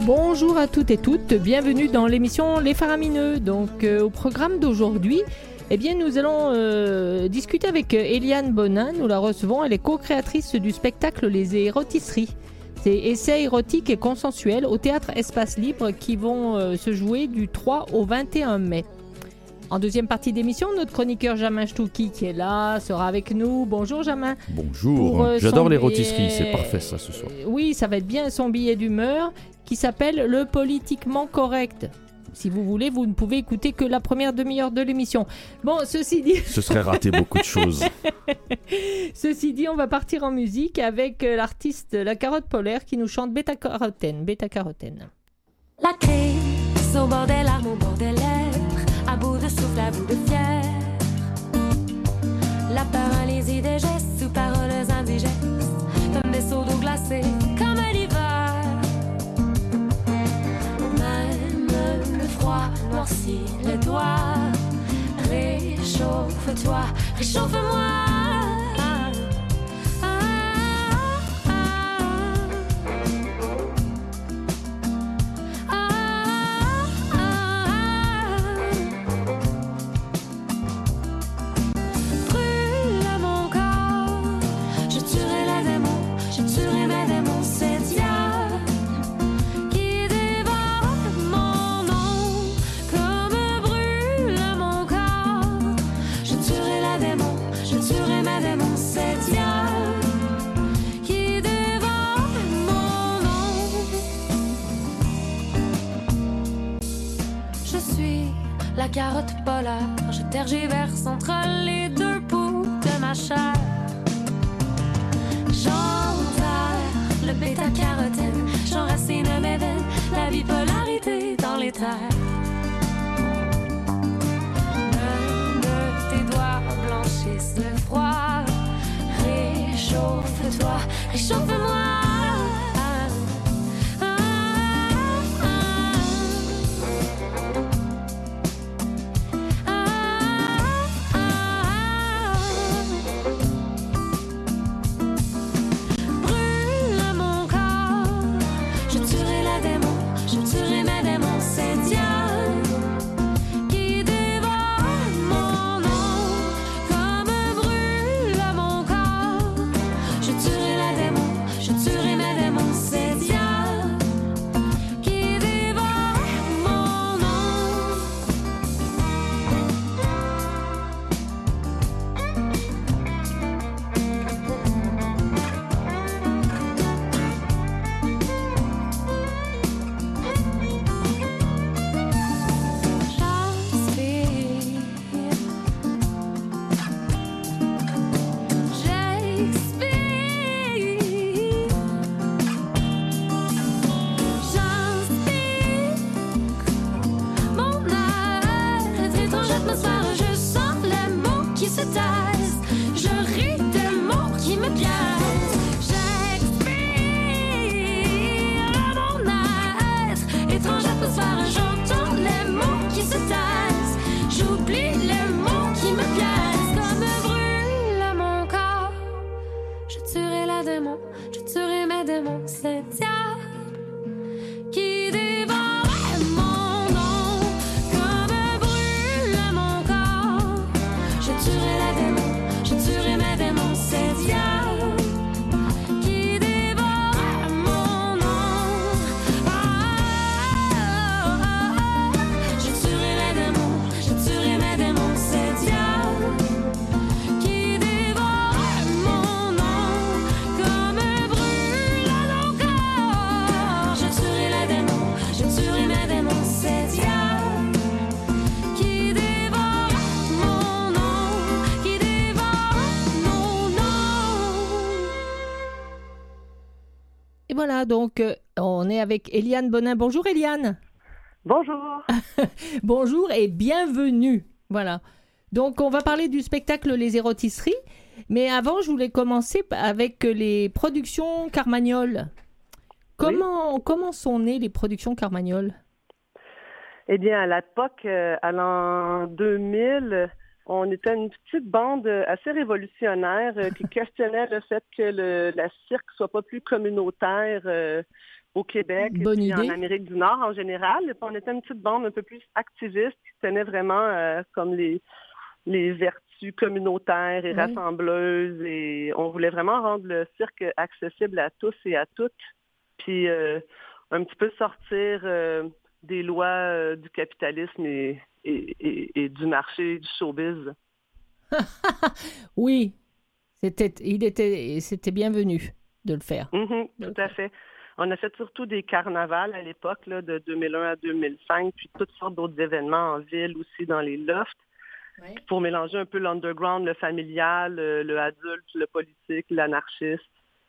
Bonjour à toutes et toutes, bienvenue dans l'émission Les Faramineux. Donc au programme d'aujourd'hui, eh bien, nous allons discuter avec Eliane Bonin. Nous la recevons, elle est co-créatrice du spectacle Les Érotisseries. C'est essais érotiques et consensuels au théâtre Espace Libre qui vont se jouer du 3 au 21 mai. En deuxième partie d'émission, notre chroniqueur Jamin Stouki qui est là sera avec nous. Bonjour Jamin. Bonjour, j'adore les rôtisseries, c'est parfait ça ce soir. Oui, ça va être bien son billet d'humeur qui s'appelle Le Politiquement Correct. Si vous voulez, vous ne pouvez écouter que la première demi-heure de l'émission. Bon, ceci dit... Ce serait rater beaucoup de choses. Ceci dit, on va partir en musique avec l'artiste La Carotte Polaire qui nous chante Bêta-Carotène. Bêta-Carotène. La crise au bord des larmes, au bord des lèvres, à bout de souffle, à bout de fièvre. La paralysie des gestes sous paroles indigestes, comme des seaux d'eau glacée, comme l'hiver. Même le froid noircit les doigts. Réchauffe-toi, réchauffe-moi. La carotte polaire, je tergiverse entre les deux bouts de ma chair. J'enterre le bêta-carotène, j'enracine mes veines, la bipolarité dans les terres. Même tes doigts blanchissent le froid. Réchauffe-toi, réchauffe-moi. Voilà, donc on est avec Eliane Bonin. Bonjour Eliane. Bonjour. Bonjour et bienvenue. Voilà. Donc on va parler du spectacle Les Érotisseries, mais avant je voulais commencer avec les productions Carmagnole. Comment sont nées les productions Carmagnole? Eh bien, à l'époque, à l'an 2000, on était une petite bande assez révolutionnaire qui questionnait le fait que la cirque soit pas plus communautaire au Québec et Bonne puis idée. en Amérique du Nord en général. Et puis on était une petite bande un peu plus activiste qui tenait vraiment comme les vertus communautaires et Oui. rassembleuses. Et on voulait vraiment rendre le cirque accessible à tous et à toutes. Puis un petit peu sortir des lois du capitalisme et du marché du showbiz. Oui, c'était bienvenu de le faire. Tout à fait. On a fait surtout des carnavals à l'époque, là, de 2001 à 2005, puis toutes sortes d'autres événements en ville aussi, dans les lofts, Oui. pour mélanger un peu l'underground, le familial, le adulte, le politique, l'anarchiste.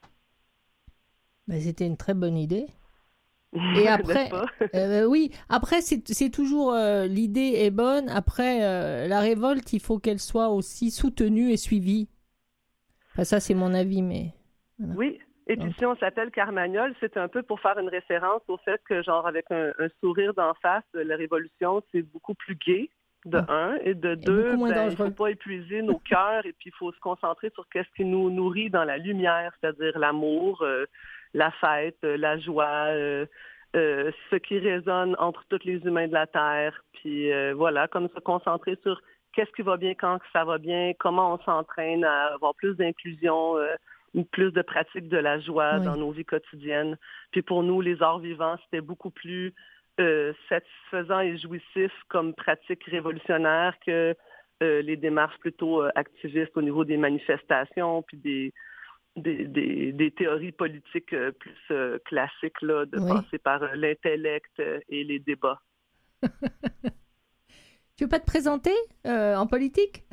Ben, c'était une très bonne idée. Et N'est-ce après, pas? oui, après c'est toujours l'idée est bonne. Après la révolte, il faut qu'elle soit aussi soutenue et suivie. Enfin, ça c'est mon avis, mais voilà. Oui. Et puis si on s'appelle Carmagnole, c'est un peu pour faire une référence au fait que, genre, avec un sourire d'en face, la révolution, c'est beaucoup plus gai, de un, et de deux, beaucoup moins il ne dangereux. faut pas épuiser nos cœurs, et puis il faut se concentrer sur qu'est-ce qui nous nourrit dans la lumière, c'est-à-dire l'amour, la fête, la joie, ce qui résonne entre tous les humains de la Terre, puis voilà, comme se concentrer sur qu'est-ce qui va bien quand ça va bien, comment on s'entraîne à avoir plus d'inclusion, plus de pratique de la joie Oui. dans nos vies quotidiennes. Puis pour nous, les arts vivants, c'était beaucoup plus satisfaisant et jouissif comme pratique révolutionnaire que les démarches plutôt activistes au niveau des manifestations, puis des théories politiques plus classiques, là, de Oui. passer par l'intellect et les débats. Tu veux pas te présenter en politique?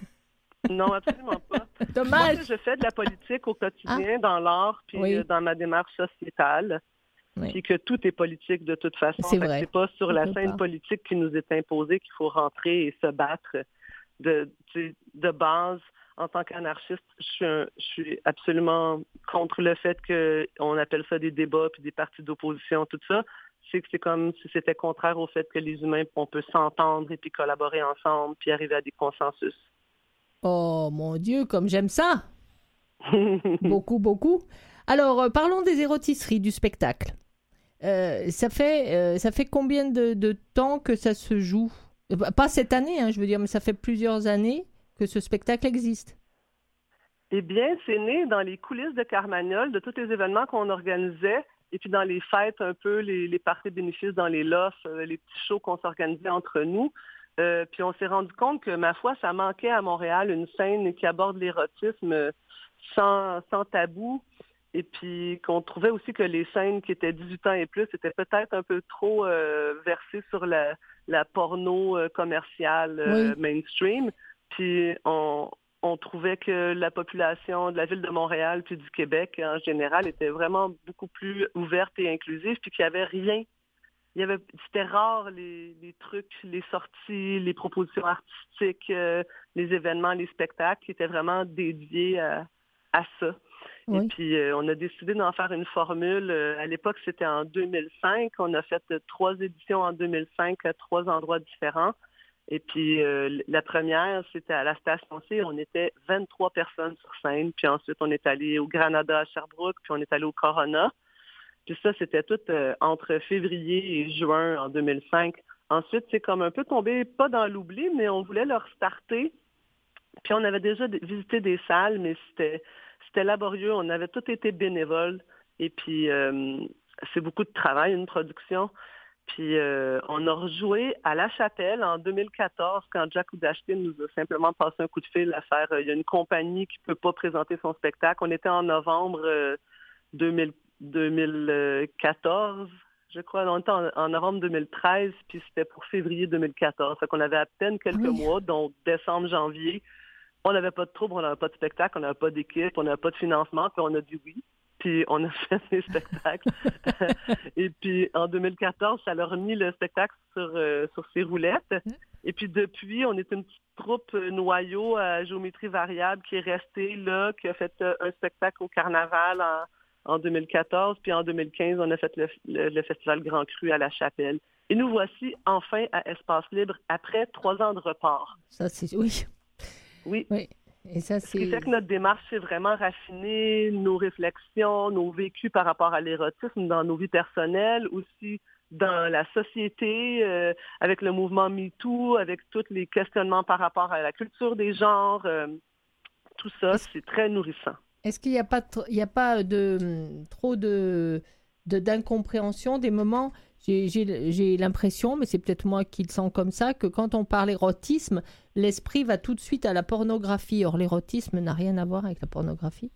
Non, absolument pas. Dommage. Moi, je fais de la politique au quotidien, dans l'art, puis Oui. dans ma démarche sociétale, Oui. puis que tout est politique de toute façon. C'est Fait que vrai. c'est pas sur la Quelque scène part. politique qui nous est imposée qu'il faut rentrer et se battre. De base, en tant qu'anarchiste, je suis absolument contre le fait qu'on appelle ça des débats puis des partis d'opposition, tout ça. C'est que c'est comme si c'était contraire au fait que les humains, on peut s'entendre et puis collaborer ensemble puis arriver à des consensus. Oh mon Dieu, comme j'aime ça! Beaucoup, beaucoup. Alors, parlons des érotisseries du spectacle. Ça fait combien de temps que ça se joue? Pas cette année, hein, je veux dire, mais ça fait plusieurs années que ce spectacle existe. Eh bien, c'est né dans les coulisses de Carmagnole, de tous les événements qu'on organisait, et puis dans les fêtes un peu, les parties bénéfices dans les lofts, les petits shows qu'on s'organisait entre nous. Puis on s'est rendu compte que, ma foi, ça manquait à Montréal une scène qui aborde l'érotisme sans tabou. Et puis qu'on trouvait aussi que les scènes qui étaient 18 ans et plus étaient peut-être un peu trop versées sur la porno commerciale Oui. mainstream. Puis on trouvait que la population de la ville de Montréal puis du Québec en général était vraiment beaucoup plus ouverte et inclusive, puis qu'il n'y avait rien. C'était rare les trucs, les sorties, les propositions artistiques, les événements, les spectacles qui étaient vraiment dédiés à ça. Oui. Et puis, on a décidé d'en faire une formule. À l'époque, c'était en 2005. On a fait 3 éditions en 2005 à 3 endroits différents. Et puis, la première, c'était à la Station C. On était 23 personnes sur scène. Puis ensuite, on est allé au Granada à Sherbrooke, puis on est allé au Corona. Puis ça, c'était tout entre février et juin en 2005. Ensuite, c'est comme un peu tombé, pas dans l'oubli, mais on voulait leur starter. Puis on avait déjà visité des salles, mais c'était laborieux. On avait tout été bénévoles. Et puis, c'est beaucoup de travail, une production. Puis, on a rejoué à La Chapelle en 2014, quand Jack Oudashkin nous a simplement passé un coup de fil à faire. Il y a une compagnie qui ne peut pas présenter son spectacle. On était en novembre 2014, je crois. On était en novembre 2013, puis c'était pour février 2014. Fait qu'on avait à peine quelques mois, donc décembre, janvier. On n'avait pas de trouble, on n'avait pas de spectacle, on n'avait pas d'équipe, on n'avait pas de financement, puis on a dit oui. Puis on a fait des spectacles. Et puis en 2014, ça leur a mis le spectacle sur ses roulettes. Et puis depuis, on est une petite troupe noyau à géométrie variable qui est restée là, qui a fait un spectacle au Carnaval en 2014. Puis en 2015, on a fait le Festival Grand Cru à La Chapelle. Et nous voici enfin à Espace Libre après 3 ans de report. Ça, c'est... Oui. Oui. Oui. Et ça, Ce qui fait que notre démarche, c'est vraiment raffiner nos réflexions, nos vécus par rapport à l'érotisme dans nos vies personnelles, aussi dans la société, avec le mouvement MeToo, avec tous les questionnements par rapport à la culture des genres. Tout ça, c'est très nourrissant. Est-ce qu'il n'y a pas, trop d'incompréhension des moments? J'ai l'impression, mais c'est peut-être moi qui le sens comme ça, que quand on parle érotisme, l'esprit va tout de suite à la pornographie. Or, l'érotisme n'a rien à voir avec la pornographie.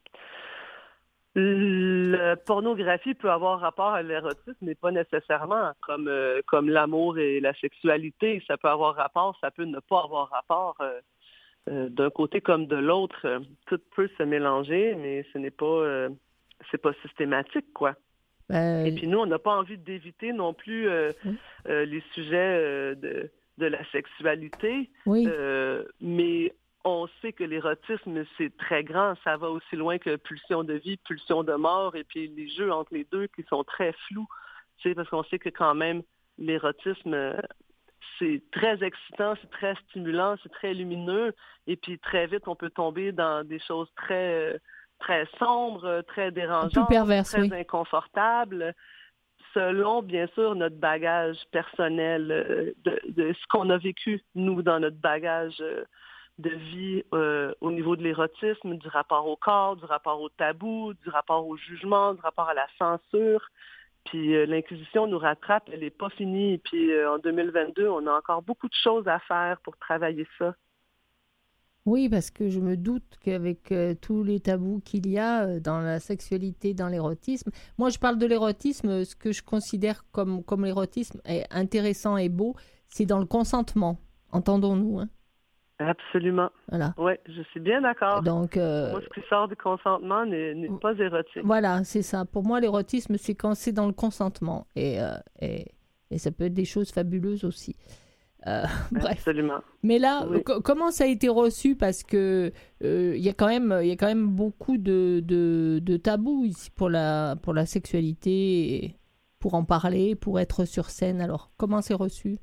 La pornographie peut avoir rapport à l'érotisme, mais pas nécessairement, comme l'amour et la sexualité. Ça peut avoir rapport, ça peut ne pas avoir rapport. D'un côté comme de l'autre, tout peut se mélanger, mais ce n'est pas, c'est pas systématique, quoi. Et puis nous, on n'a pas envie d'éviter non plus les sujets de la sexualité, mais on sait que l'érotisme, c'est très grand. Ça va aussi loin que pulsion de vie, pulsion de mort, et puis les jeux entre les deux qui sont très flous. Tu sais, parce qu'on sait que quand même, l'érotisme, c'est très excitant, c'est très stimulant, c'est très lumineux, et puis très vite, on peut tomber dans des choses très sombres, très dérangeantes, très inconfortables, selon, bien sûr, notre bagage personnel, de ce qu'on a vécu, nous, dans notre bagage de vie au niveau de l'érotisme, du rapport au corps, du rapport au tabou, du rapport au jugement, du rapport à la censure. Puis l'Inquisition nous rattrape, elle n'est pas finie. Puis en 2022, on a encore beaucoup de choses à faire pour travailler ça. Oui, parce que je me doute qu'avec tous les tabous qu'il y a dans la sexualité, dans l'érotisme, moi je parle de l'érotisme, ce que je considère comme l'érotisme est intéressant et beau, c'est dans le consentement, entendons-nous, hein? Absolument. Voilà. Oui, je suis bien d'accord. Donc, moi, ce qui sort du consentement n'est pas érotique. Voilà, c'est ça. Pour moi, l'érotisme, c'est quand c'est dans le consentement. Et ça peut être des choses fabuleuses aussi. Bref. Absolument. Mais là, comment ça a été reçu? Parce que il y a quand même beaucoup de tabous ici pour la sexualité, et pour en parler, pour être sur scène. Alors, comment c'est reçu?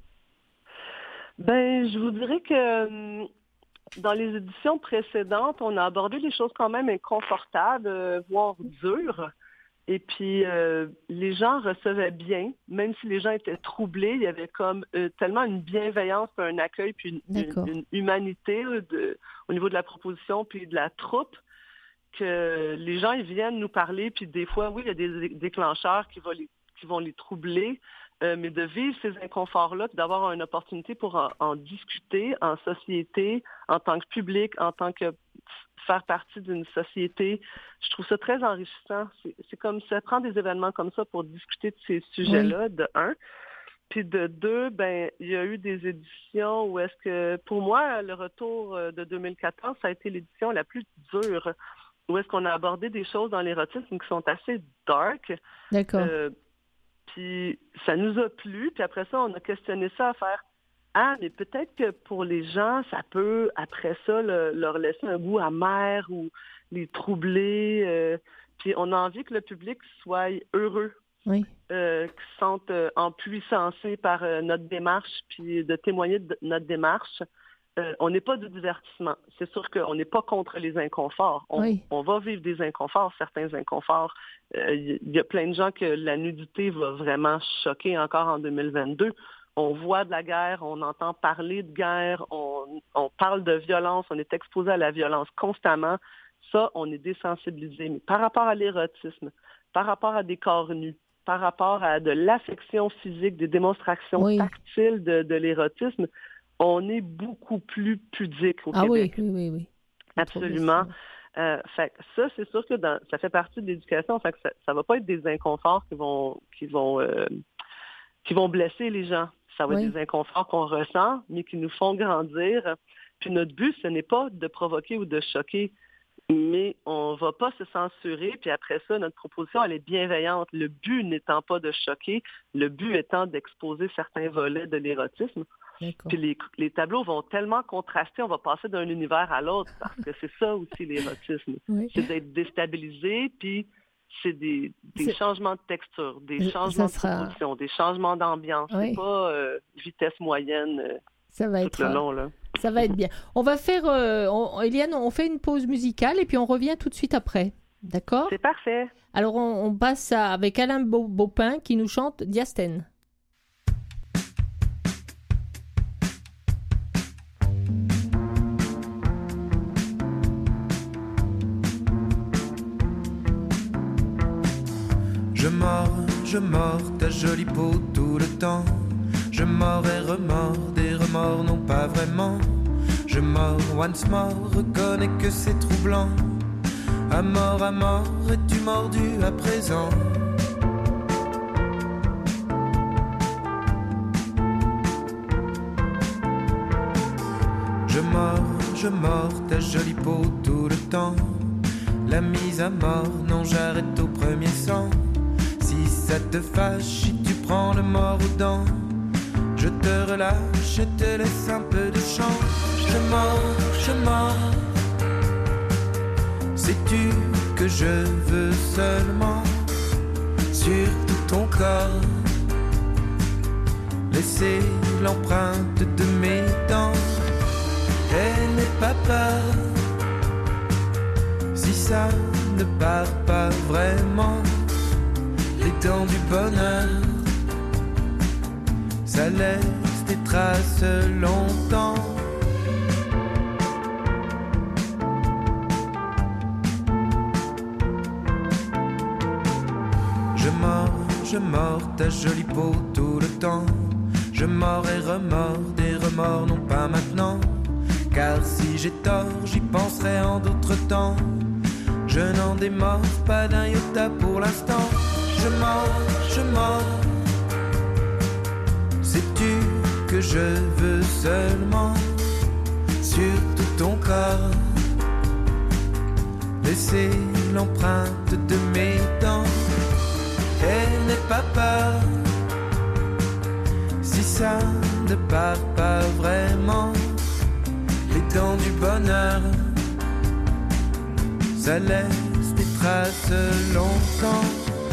Ben, je vous dirais que dans les éditions précédentes, on a abordé les choses quand même inconfortables, voire dures. Et puis, les gens recevaient bien, même si les gens étaient troublés, il y avait comme tellement une bienveillance, un accueil, puis une humanité au niveau de la proposition, puis de la troupe, que les gens, ils viennent nous parler, puis des fois, oui, il y a des déclencheurs qui vont les troubler, mais de vivre ces inconforts-là, puis d'avoir une opportunité pour en discuter en société, en tant que public, en tant que faire partie d'une société, je trouve ça très enrichissant. C'est comme ça prend des événements comme ça pour discuter de ces sujets-là, de un. Puis de deux, ben il y a eu des éditions où est-ce que, pour moi, le retour de 2014, ça a été l'édition la plus dure, où est-ce qu'on a abordé des choses dans l'érotisme qui sont assez dark. D'accord. Puis ça nous a plu, puis après ça, on a questionné ça à faire « Ah, mais peut-être que pour les gens, ça peut, après ça, leur laisser un goût amer ou les troubler. Puis on a envie que le public soit heureux, qu'ils se sentent empuissancés par notre démarche, puis de témoigner de notre démarche. On n'est pas du divertissement. C'est sûr qu'on n'est pas contre les inconforts. On va vivre des inconforts, certains inconforts. Il y a plein de gens que la nudité va vraiment choquer encore en 2022. On voit de la guerre, on entend parler de guerre, on parle de violence, on est exposé à la violence constamment. Ça, on est désensibilisé. Mais par rapport à l'érotisme, par rapport à des corps nus, par rapport à de l'affection physique, des démonstrations tactiles de l'érotisme, on est beaucoup plus pudique au Québec. Oui. Absolument. Fait que ça, c'est sûr que ça fait partie de l'éducation. Fait que ça va pas être des inconforts qui vont blesser les gens. Ça va être des inconforts qu'on ressent, mais qui nous font grandir. Puis notre but, ce n'est pas de provoquer ou de choquer, mais on ne va pas se censurer. Puis après ça, notre proposition, elle est bienveillante. Le but n'étant pas de choquer, le but étant d'exposer certains volets de l'érotisme. Puis les tableaux vont tellement contraster, on va passer d'un univers à l'autre, parce que c'est ça aussi l'érotisme. C'est d'être déstabilisé, puis c'est des changements de texture, des changements de proposition, des changements d'ambiance. C'est pas vitesse moyenne ça va tout être le long, là. Ça va être bien. On va faire, Eliane, on fait une pause musicale et puis on revient tout de suite après. D'accord? C'est parfait. Alors on passe avec Alain Baupin qui nous chante Diastène. Je mords ta jolie peau tout le temps. Je mords et remords, des remords non pas vraiment. Je mords once more, reconnais que c'est troublant. À mort, es-tu mordu à présent? Je mords ta jolie peau tout le temps. La mise à mort, non j'arrête au premier sang. Si ça te fâche, si tu prends le mort aux dents, je te relâche, je te laisse un peu de chant. Je mords. Sais-tu que je veux seulement sur tout ton corps laisser l'empreinte de mes dents? Et n'aie pas peur si ça ne part pas vraiment. Les dents du bonheur, ça laisse des traces longtemps. Je mords ta jolie peau tout le temps. Je mords et remords, des remords non pas maintenant. Car si j'ai tort, j'y penserai en d'autres temps. Je n'en démords pas d'un iota pour l'instant. Je mords. Sais-tu que je veux seulement sur tout ton corps laisser l'empreinte de mes dents? Et n'aie pas peur si ça ne part pas vraiment. Les dents du bonheur, ça laisse des traces longtemps.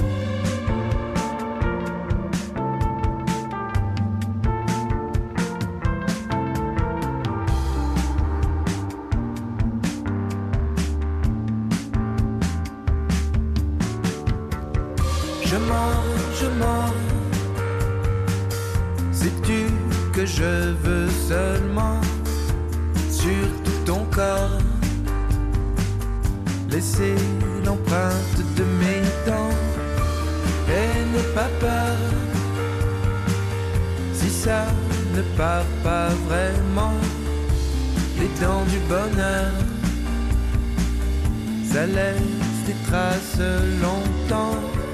Je mords. Sais-tu que je veux seulement sur tout ton corps laisser l'empreinte de mes dents? Et n'aie pas peur si ça ne part pas vraiment. Les dents du bonheur, ça laisse des traces longtemps.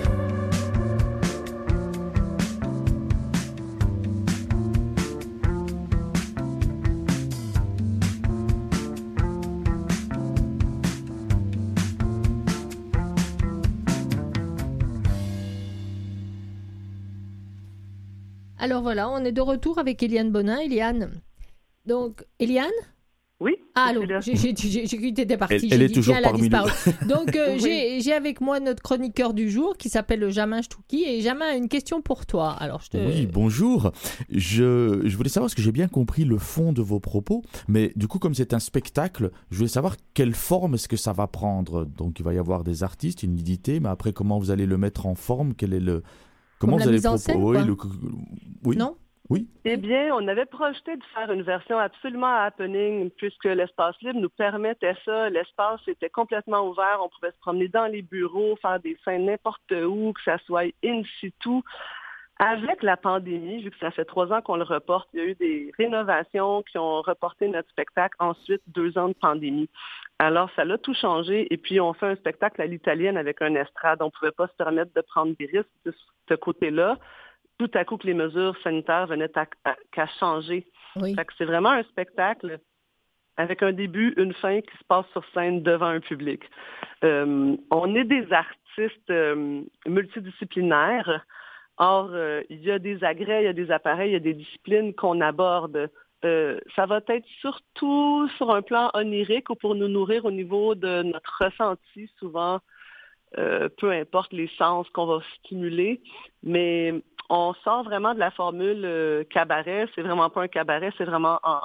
Alors voilà, on est de retour avec Eliane Bonin. Eliane, donc, Eliane? Oui. Ah, allô, j'ai cru que tu étais partie. Elle est toujours parmi nous. Donc, Oui. j'ai avec moi notre chroniqueur du jour qui s'appelle Jamin Stouki. Et Jamin a une question pour toi. Alors, Oui, bonjour. Je voulais savoir, parce que j'ai bien compris le fond de vos propos, mais du coup, comme c'est un spectacle, je voulais savoir quelle forme est-ce que ça va prendre. Donc, il va y avoir des artistes, une nudité, mais après, comment vous allez le mettre en forme? Quel est le... Comment Comme vous la allez mise en scène, quoi. Oui. Non? Oui. Eh bien, on avait projeté de faire une version absolument happening puisque l'espace libre nous permettait ça. L'espace était complètement ouvert. On pouvait se promener dans les bureaux, faire des scènes n'importe où, que ça soit in situ. Avec la pandémie, vu que ça fait 3 ans qu'on le reporte, il y a eu des rénovations qui ont reporté notre spectacle. Ensuite, 2 ans de pandémie. Alors, ça l'a tout changé. Et puis, on fait un spectacle à l'italienne avec un estrade. On ne pouvait pas se permettre de prendre des risques de ce côté-là. Tout à coup que les mesures sanitaires venaient qu'à changer. Oui. Fait que c'est vraiment un spectacle avec un début, une fin qui se passe sur scène devant un public. On est des artistes multidisciplinaires. Or, il y a des agrès, il y a des appareils, il y a des disciplines qu'on aborde. Ça va être surtout sur un plan onirique ou pour nous nourrir au niveau de notre ressenti, souvent, peu importe les sens qu'on va stimuler. Mais on sort vraiment de la formule cabaret. C'est vraiment pas un cabaret, c'est vraiment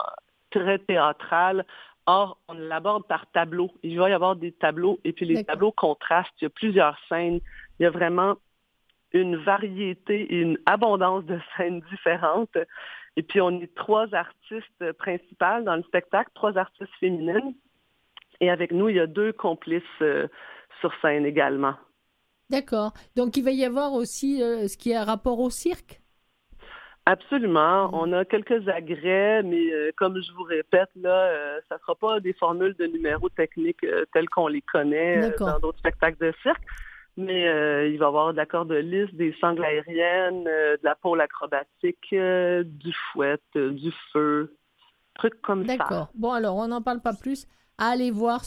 très théâtrale. Or, on l'aborde par tableau. Il va y avoir des tableaux, et puis les tableaux contrastent. Il y a plusieurs scènes. Il y a vraiment une variété et une abondance de scènes différentes. Et puis, on est 3 artistes principales dans le spectacle, 3 artistes féminines. Et avec nous, il y a 2 complices sur scène également. D'accord. Donc, il va y avoir aussi ce qui a rapport au cirque? Absolument. On a quelques agrès, mais comme je vous répète, là, ça ne sera pas des formules de numéros techniques telles qu'on les connaît dans d'autres spectacles de cirque. Mais il va y avoir de la corde lisse, des sangles aériennes, de la pôle acrobatique, du fouet, du feu, trucs comme ça. D'accord. Bon, alors, on n'en parle pas plus. À aller voir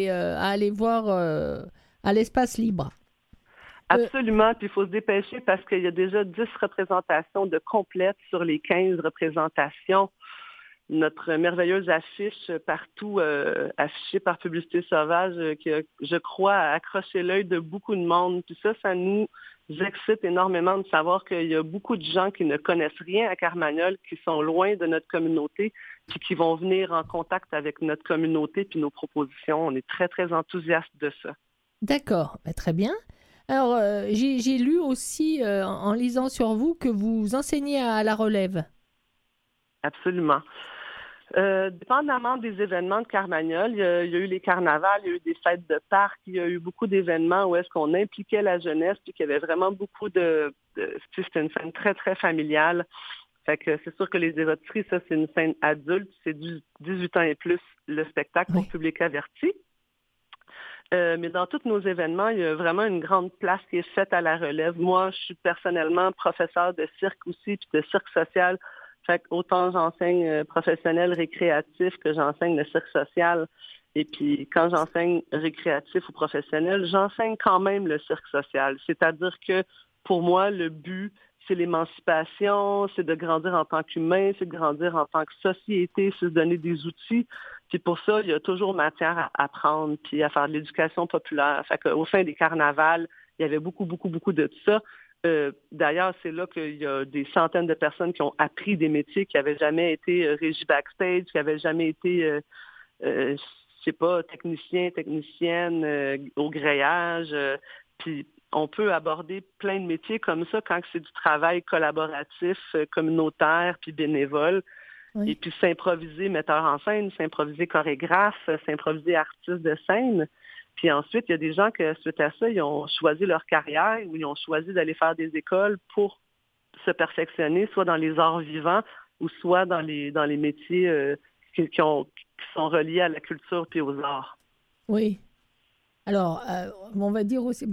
à l'espace libre. Absolument, puis il faut se dépêcher parce qu'il y a déjà 10 représentations de complètes sur les 15 représentations. Notre merveilleuse affiche partout, affichée par Publicité Sauvage, qui a, je crois, accroché l'œil de beaucoup de monde. Puis ça nous excite énormément de savoir qu'il y a beaucoup de gens qui ne connaissent rien à Carmagnole, qui sont loin de notre communauté, puis qui vont venir en contact avec notre communauté puis nos propositions. On est très, très enthousiastes de ça. D'accord, très bien. Alors, j'ai lu aussi, en lisant sur vous, que vous enseignez à la relève. Absolument. Dépendamment des événements de Carmagnole, il y a eu les carnavals, il y a eu des fêtes de parc, il y a eu beaucoup d'événements où est-ce qu'on impliquait la jeunesse, puis qu'il y avait vraiment beaucoup c'était une scène très, très familiale. Fait que c'est sûr que les éroteries, ça, c'est une scène adulte, c'est 18 ans et plus le spectacle pour public averti. Mais dans tous nos événements, il y a vraiment une grande place qui est faite à la relève. Moi, je suis personnellement professeure de cirque aussi, puis de cirque social. Fait que autant j'enseigne professionnel récréatif que j'enseigne le cirque social. Et puis, quand j'enseigne récréatif ou professionnel, j'enseigne quand même le cirque social. C'est-à-dire que, pour moi, le but, c'est l'émancipation, c'est de grandir en tant qu'humain, c'est de grandir en tant que société, c'est de donner des outils. Puis pour ça, il y a toujours matière à apprendre, puis à faire de l'éducation populaire. Fait qu'au fin des carnavals, il y avait beaucoup de ça. D'ailleurs, c'est là qu'il y a des centaines de personnes qui ont appris des métiers qui n'avaient jamais été régie backstage, qui n'avaient jamais été, technicienne au grillage. Puis on peut aborder plein de métiers comme ça quand c'est du travail collaboratif, communautaire, puis bénévole. Oui. Et puis s'improviser metteur en scène, s'improviser chorégraphe, s'improviser artiste de scène. Puis ensuite, il y a des gens que, suite à ça, ils ont choisi leur carrière ou ils ont choisi d'aller faire des écoles pour se perfectionner, soit dans les arts vivants ou soit dans les métiers qui sont reliés à la culture puis aux arts. Oui. Alors, on va dire aussi,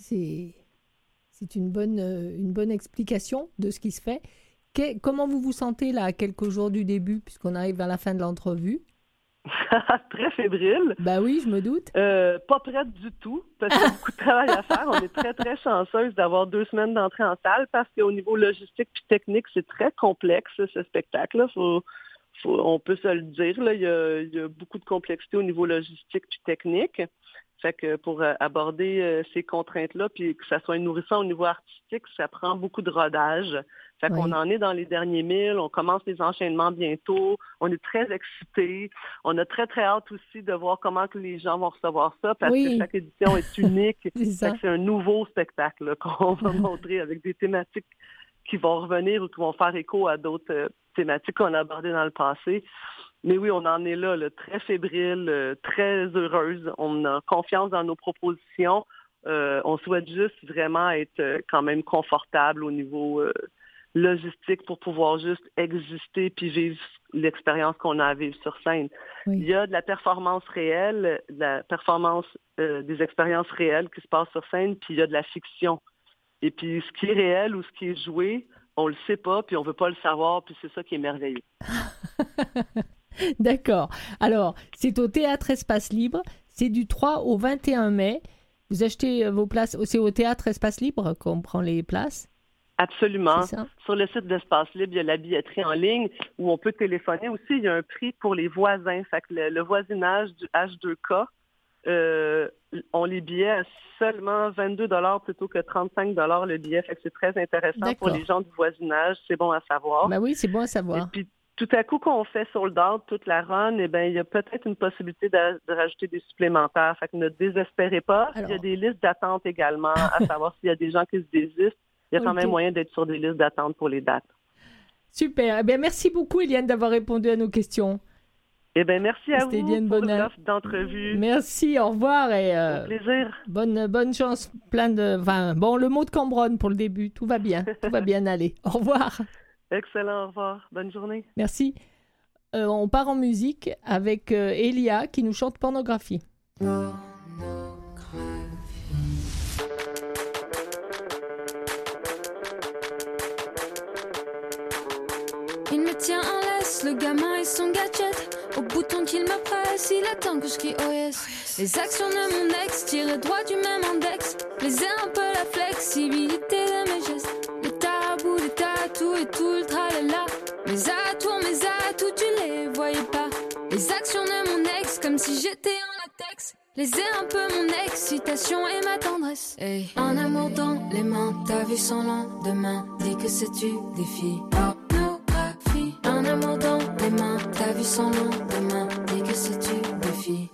c'est une bonne explication de ce qui se fait. Comment vous vous sentez là, à quelques jours du début, puisqu'on arrive à la fin de l'entrevue? Très fébrile. Ben oui, je me doute. Pas prête du tout, parce qu'il y a beaucoup de travail à faire. On est très, très chanceuse d'avoir 2 semaines d'entrée en salle, parce qu'au niveau logistique et technique, c'est très complexe, ce spectacle-là. On peut se le dire, là, il y a beaucoup de complexité au niveau logistique et technique. Fait que pour aborder ces contraintes-là, puis que ça soit nourrissant au niveau artistique, ça prend beaucoup de rodage. Fait qu'on en est dans les derniers milles, on commence les enchaînements bientôt, on est très excités. On a très, très hâte aussi de voir comment que les gens vont recevoir ça, parce que chaque édition est unique. C'est un nouveau spectacle là, qu'on va montrer avec des thématiques qui vont revenir ou qui vont faire écho à d'autres thématiques qu'on a abordées dans le passé. Mais oui, on en est là, très fébrile, très heureuse. On a confiance dans nos propositions. On souhaite juste vraiment être quand même confortable au niveau logistique pour pouvoir juste exister puis vivre l'expérience qu'on a à vivre sur scène. Oui. Il y a de la performance réelle, de la performance des expériences réelles qui se passent sur scène, puis il y a de la fiction. Et puis ce qui est réel ou ce qui est joué, on le sait pas, puis on veut pas le savoir, puis c'est ça qui est merveilleux. D'accord. Alors, c'est au Théâtre Espace Libre. C'est du 3 au 21 mai. Vous achetez vos places. C'est au Théâtre Espace Libre qu'on prend les places? Absolument. Sur le site d'Espace Libre, il y a la billetterie en ligne où on peut téléphoner. Aussi, il y a un prix pour les voisins. Fait que le voisinage du H2K, on les billets à seulement 22 $ plutôt que 35 $ le billet. Fait que c'est très intéressant pour les gens du voisinage. C'est bon à savoir. Ben oui, c'est bon à savoir. Et puis, tout à coup qu'on fait sold out toute la run, eh bien, il y a peut-être une possibilité de rajouter des supplémentaires. Fait que ne désespérez pas. Alors... Il y a des listes d'attente également, à savoir s'il y a des gens qui se désistent. Il y a quand même moyen d'être sur des listes d'attente pour les dates. Super. Eh bien, merci beaucoup, Eliane, d'avoir répondu à nos questions. Eh bien, merci à C'était vous Eliane pour Bonin. l'offre d'entrevue. Merci, au revoir et Au plaisir. bonne chance. Le mot de Cambronne pour le début. Tout va bien aller. Au revoir. Excellent, au revoir. Bonne journée. Merci. On part en musique avec Elia qui nous chante Pornographie. Il me tient en laisse, le gamin et son gadget. Au bouton qu'il me presse, il attend que je crie oh yes. Les actions de mon ex, tirées droit du même index. Plaisaient un peu la flexibilité de mes gestes. Les tabous, les tatous et tout le tralala. Mes atouts, tu les voyais pas. Les actions de mon ex, comme si j'étais en latex. Plaisaient un peu mon excitation et ma tendresse. Hey. Un amour dans les mains, t'as vu son lendemain. Dis que c'est tu défi. Pornographie. Un amour dans les mains, t'as vu son lendemain. Dis que c'est tu défi.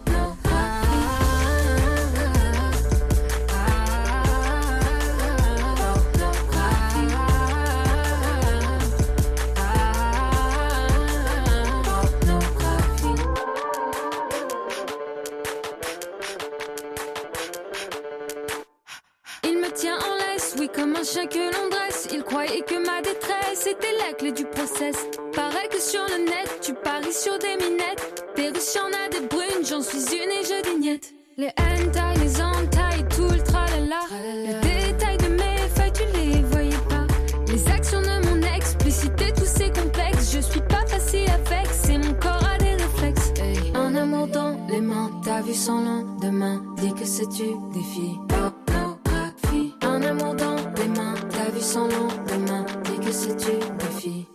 Comme un chien que l'on dresse, il croyait que ma détresse était la clé du process. Paraît que sur le net, tu paries sur des minettes. Des riches, y'en a des brunes, j'en suis une et je dignette. Les hentai, les entailles, tout le tralala. Les détails de mes failles, tu les voyais pas. Les actions de mon explicité, tous ces complexes. Je suis pas facile avec, c'est mon corps a des réflexes. Hey. Un amour dans les mains, t'as vu son lendemain. Dis que c'est tu défi. Un amour dans les mains, t'as vu son lendemain. Dis que c'est tu défi.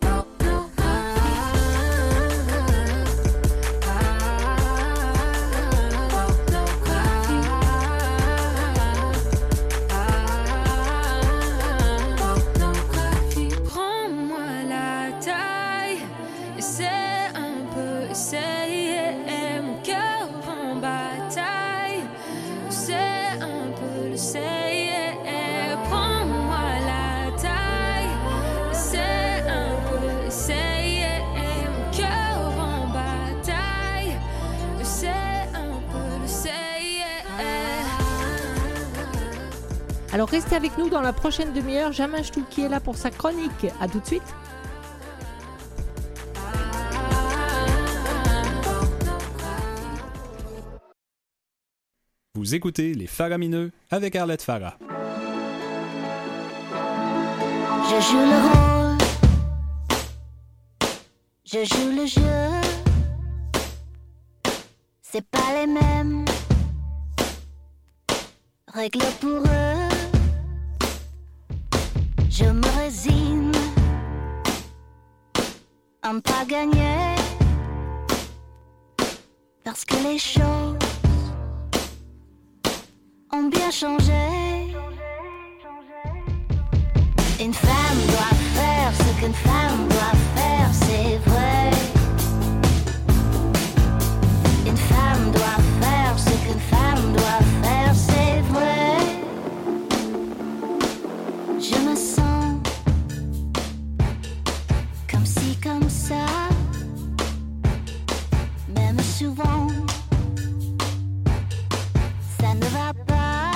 Prends-moi la taille, essaie un peu, essaye. Mon cœur en bataille, c'est un peu le sait. Alors restez avec nous dans la prochaine demi-heure. Jamin Ch'tou qui est là pour sa chronique. À tout de suite. Vous écoutez Les Faramineux avec Arlette Farah. Je joue le rôle, je joue le jeu. C'est pas les mêmes règles pour eux. Je me résigne à ne pas gagner, parce que les choses ont bien changé. Une femme doit faire ce qu'une femme doit faire, c'est vrai. Une femme doit faire ce qu'une femme doit faire, c'est vrai. Je me sens comme ci, comme ça, même souvent ça ne va pas.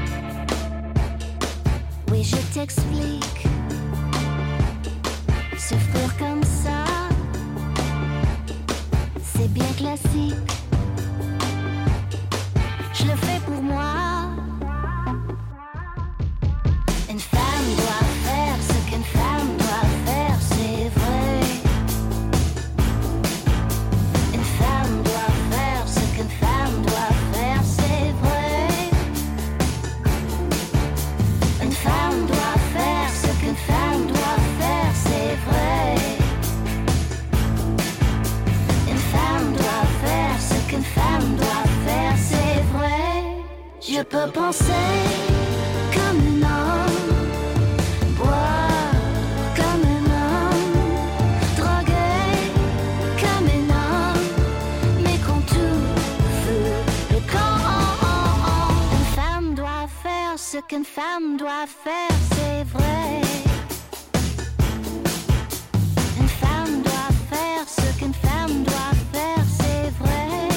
Oui, je t'explique. Souffrir comme ça, c'est bien classique. Je le fais pour moi. Une femme doit faire ce qu'une femme doit faire, c'est vrai. Une femme doit faire ce qu'une femme doit faire, c'est vrai. Une femme doit faire ce qu'une femme doit faire, c'est vrai. Une femme doit faire ce qu'une femme doit faire, c'est vrai. Je peux penser comme un homme, boire comme un homme, droguer ce qu'une femme doit faire, c'est vrai. Une femme doit faire ce qu'une femme doit faire, c'est vrai.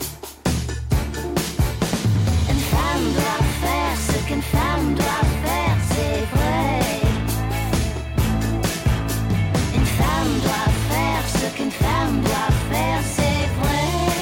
Une femme doit faire ce qu'une femme doit faire, c'est vrai. Une femme doit faire ce qu'une femme doit faire, c'est vrai.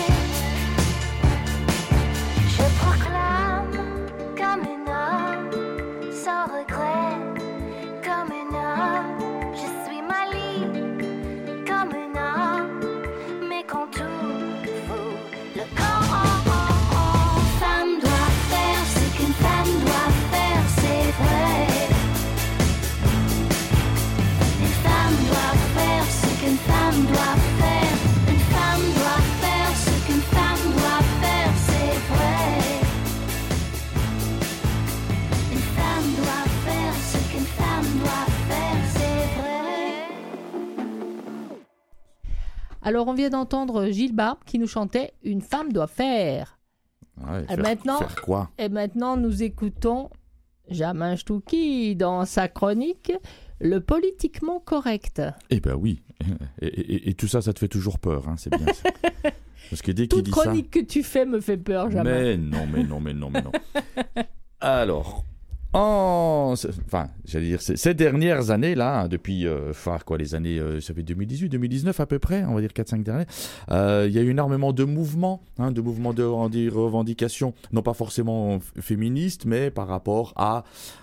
Je proclame comme un homme, sans regret, comme un homme. Je suis Mali, comme un homme, mes contours, vous, le corps. Une femme doit faire ce qu'une femme doit faire, c'est vrai. Une femme doit faire ce qu'une femme doit faire. Une femme doit faire ce qu'une femme doit faire, c'est vrai. Une femme doit faire ce qu'une femme doit faire, c'est vrai. Alors, on vient d'entendre Gilles Barbe qui nous chantait « Une femme doit faire Ouais, Et maintenant- faire quoi ». Et maintenant, nous écoutons Jamin Stouki dans sa chronique « Le politiquement correct Eh ben oui. Et tout ça, ça te fait toujours peur, hein, c'est bien ça. Parce que dès ». qu'il Toute dit chronique que tu fais me fait peur, ça... Jamin. Mais non. Alors, j'allais dire, ces dernières années, là, hein, depuis, les années, ça fait 2018, 2019 à peu près, on va dire 4-5 dernières, il y a eu énormément de mouvements, de revendications, non pas forcément féministes, mais par rapport à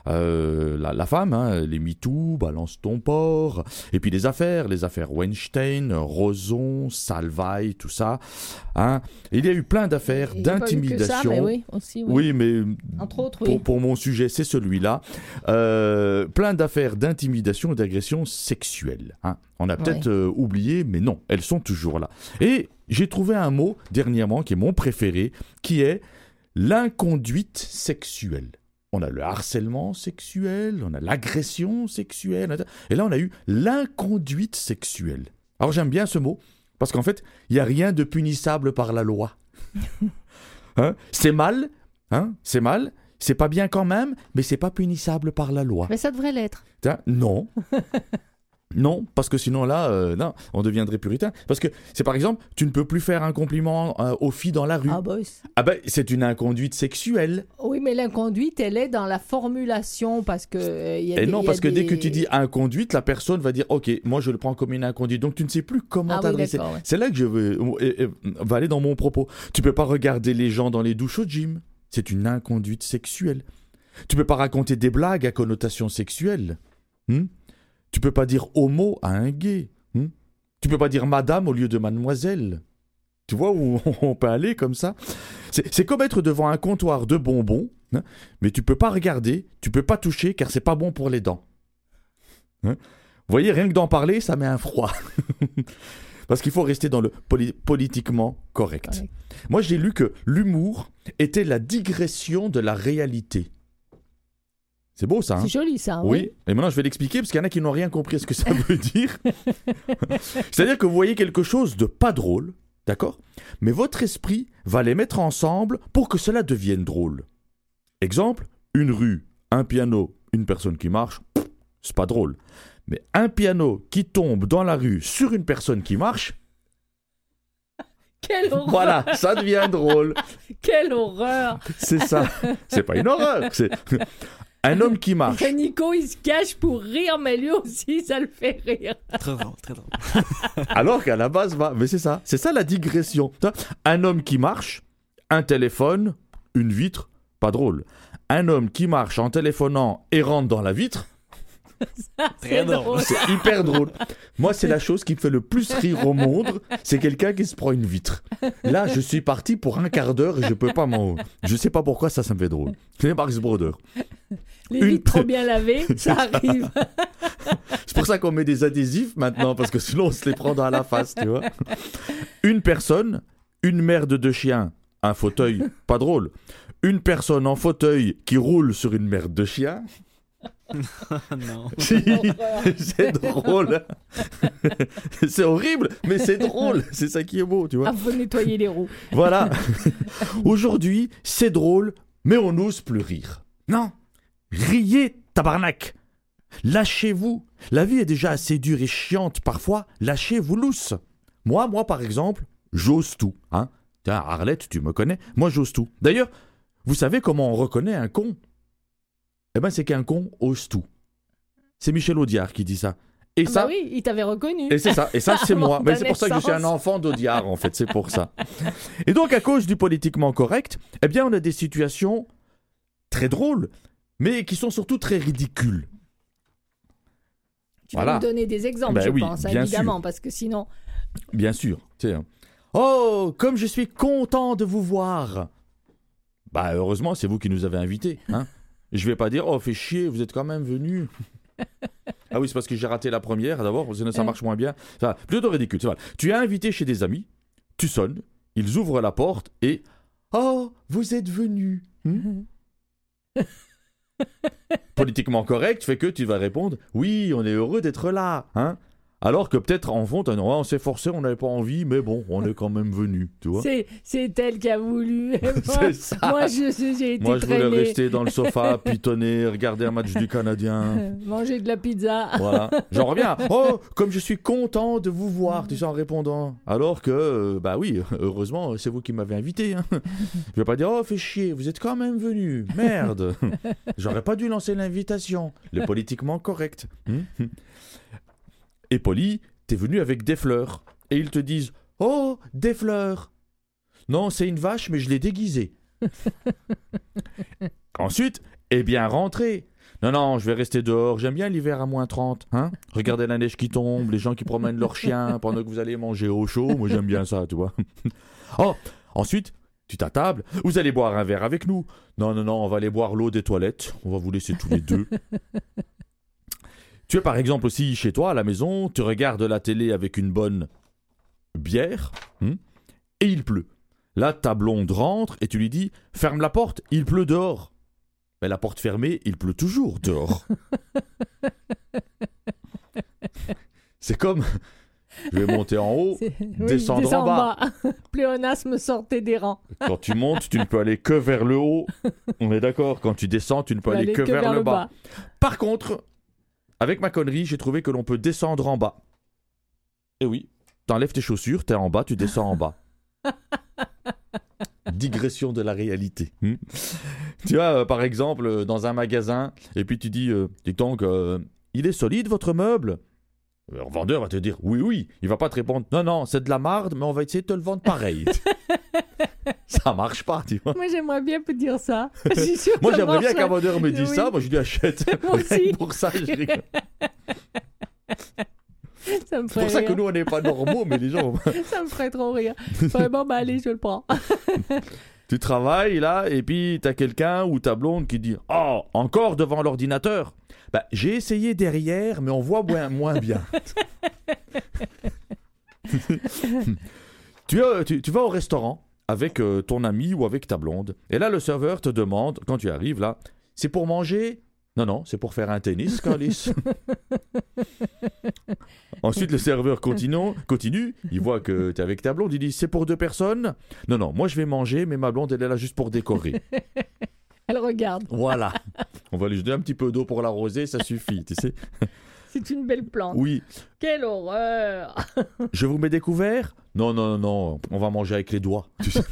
la femme, hein, les MeToo, Balance ton porc, et puis les affaires Weinstein, Roson, Salvaille, tout ça. Hein. Il y a eu plein d'affaires Il y a pas eu que ça, d'intimidation. mais oui, aussi, oui. Oui, mais Entre autres, oui. pour mon sujet, c'est celui-là. Plein d'affaires d'intimidation et d'agression sexuelle. Hein. On a peut-être oublié, mais non, elles sont toujours là. Et j'ai trouvé un mot dernièrement qui est mon préféré, qui est l'inconduite sexuelle. On a le harcèlement sexuel, on a l'agression sexuelle, et là on a eu l'inconduite sexuelle. Alors j'aime bien ce mot, parce qu'en fait, il n'y a rien de punissable par la loi. Hein? C'est mal, c'est pas bien quand même, mais c'est pas punissable par la loi. Mais ça devrait l'être. Non. Non, parce que sinon là, non, on deviendrait puritain. Parce que c'est par exemple, tu ne peux plus faire un compliment aux filles dans la rue. Ah bah, C'est une inconduite sexuelle. oui, mais l'inconduite, elle est dans la formulation parce que parce que dès que tu dis inconduite, la personne va dire ok, moi je le prends comme une inconduite. Donc tu ne sais plus comment t'adresser. Oui, c'est là que je va aller dans mon propos. Tu peux pas regarder les gens dans les douches au gym. C'est une inconduite sexuelle. Tu peux pas raconter des blagues à connotation sexuelle. Tu peux pas dire homo à un gay. Tu peux pas dire madame au lieu de mademoiselle. Tu vois où on peut aller comme ça. C'est comme être devant un comptoir de bonbons, mais tu peux pas regarder, tu peux pas toucher car c'est pas bon pour les dents. Vous voyez, rien que d'en parler, ça met un froid. Parce qu'il faut rester dans le politiquement correct. Moi, j'ai lu que l'humour était la digression de la réalité. C'est beau ça, hein? C'est joli ça, oui. Et maintenant je vais l'expliquer parce qu'il y en a qui n'ont rien compris à ce que ça veut dire. C'est-à-dire que vous voyez quelque chose de pas drôle, d'accord? Mais votre esprit va les mettre ensemble pour que cela devienne drôle. Exemple, une rue, un piano, une personne qui marche, c'est pas drôle. Mais un piano qui tombe dans la rue sur une personne qui marche, quelle horreur! Voilà, ça devient drôle. Quelle horreur! C'est ça. C'est pas une horreur, c'est... Un homme qui marche. Et Nico, il se cache pour rire, mais lui aussi, ça le fait rire. Très drôle, très drôle. Alors qu'à la base, mais c'est ça la digression. Un homme qui marche, un téléphone, une vitre, pas drôle. Un homme qui marche en téléphonant et rentre dans la vitre, c'est drôle. C'est hyper drôle. Moi, c'est la chose qui me fait le plus rire au monde, c'est quelqu'un qui se prend une vitre. Là, je suis parti pour un quart d'heure et je peux pas je sais pas pourquoi ça me fait drôle. C'est Marx Broder. Les vitres trop bien lavées, ça arrive. C'est pour ça qu'on met des adhésifs maintenant, parce que sinon on se les prend dans la face, tu vois. Une personne, une mère de 2 chiens, un fauteuil, pas drôle. Une personne en fauteuil qui roule sur une merde de chien. Non. Si, c'est drôle. C'est horrible, mais c'est drôle. C'est ça qui est beau, tu vois. Ah, faut nettoyer les roues. Voilà. Aujourd'hui, c'est drôle, mais on n'ose plus rire. Non. Riez, tabarnak! Lâchez-vous! La vie est déjà assez dure et chiante parfois, lâchez-vous lousse! Moi, par exemple, j'ose tout, hein? Tiens, Arlette, tu me connais, moi j'ose tout. D'ailleurs, vous savez comment on reconnaît un con? Eh ben, c'est qu'un con ose tout. C'est Michel Audiard qui dit ça. Et ça, Bah oui, il t'avait reconnu. et c'est ça, c'est moi. Avant Mais ta c'est pour ça que je suis un naissance. enfant d'Audiard, en fait, c'est pour ça. Et donc, à cause du politiquement correct, eh bien, on a des situations très drôles, mais qui sont surtout très ridicules. Tu vas Voilà. nous donner des exemples, Ben je oui, pense, bien évidemment, sûr. parce que sinon... Bien sûr. Tiens. Oh, comme je suis content de vous voir. Bah, heureusement, c'est vous qui nous avez invités. Hein. Je vais pas dire, oh, fais chier, vous êtes quand même venus. Ah oui, c'est parce que j'ai raté la première d'abord, sinon ça marche moins bien. Ça, plutôt ridicule. C'est vrai. Tu es invité chez des amis, tu sonnes, ils ouvrent la porte et oh, vous êtes venus. Politiquement correct fait que tu vas répondre oui, on est heureux d'être là. Hein. Alors que peut-être en fond, on s'est forcé, on n'avait pas envie, mais bon, on est quand même venus. Tu vois. C'est elle qui a voulu. C'est ça. Moi, j'ai été Moi, je voulais traînée. rester dans le sofa, pitonner, regarder un match du Canadien. Manger de la pizza. Voilà. J'en reviens. Oh, comme je suis content de vous voir, tu sais, en répondant. Alors que, bah oui, heureusement, c'est vous qui m'avez invité. Hein. Je vais pas dire, oh, fais chier, vous êtes quand même venu. Merde. J'aurais pas dû lancer l'invitation. Le politiquement correct. Et Polly, t'es venu avec des fleurs. Et ils te disent, oh, des fleurs. Non, c'est une vache, mais je l'ai déguisée. Ensuite, eh bien, rentrez. Non, je vais rester dehors. J'aime bien l'hiver à moins 30. Hein. Regardez la neige qui tombe, les gens qui promènent leurs chiens pendant que vous allez manger au chaud. Moi, j'aime bien ça, tu vois. Oh, ensuite, tu t'attables. Vous allez boire un verre avec nous. Non, on va aller boire l'eau des toilettes. On va vous laisser tous les deux. Tu es par exemple aussi chez toi, à la maison, tu regardes la télé avec une bonne bière, et il pleut. Là, ta blonde rentre et tu lui dis « Ferme la porte, il pleut dehors ». Mais la porte fermée, il pleut toujours dehors. C'est comme, je vais monter en haut, descendre en bas. Pléonasme, sortez des rangs. Quand tu montes, tu ne peux aller que vers le haut. On est d'accord. Quand tu descends, tu ne peux aller que vers le bas. Par contre, avec ma connerie, j'ai trouvé que l'on peut descendre en bas. Et oui, t'enlèves tes chaussures, t'es en bas, tu descends en bas. Digression de la réalité. Tu vois, par exemple, dans un magasin, et puis tu dis, dis donc, il est solide votre meuble? Le vendeur va te dire, oui. Il va pas te répondre, non, c'est de la marde, mais on va essayer de te le vendre pareil. Ça marche pas, tu vois. Moi, j'aimerais bien te dire ça. Je suis sûre que Moi, ça j'aimerais bien marcherait. qu'un vendeur me dise Oui. ça. Moi, je lui achète. Moi aussi. Pour ça, je rigole. Ça me C'est ferait pour ça que rire. nous, on n'est pas normaux, mais les gens... Ça me ferait trop rire. Bon, bah allez, je le prends. Tu travailles, là, et puis t'as quelqu'un ou ta blonde qui dit « Oh, encore devant l'ordinateur ?» Bah, j'ai essayé derrière, mais on voit moins bien. Tu vas au restaurant avec ton ami ou avec ta blonde, et là, le serveur te demande, quand tu arrives, là, « C'est pour manger ?» Non, c'est pour faire un tennis, Carlis. Ensuite, le serveur continue, il voit que tu es avec ta blonde, il dit, c'est pour 2 personnes? Non, moi je vais manger, mais ma blonde, elle est là juste pour décorer. Elle regarde. Voilà. On va lui donner un petit peu d'eau pour l'arroser, ça suffit, tu sais. C'est une belle plante. Oui. Quelle horreur. Je vous mets des couverts? Non, on va manger avec les doigts. Tu sais.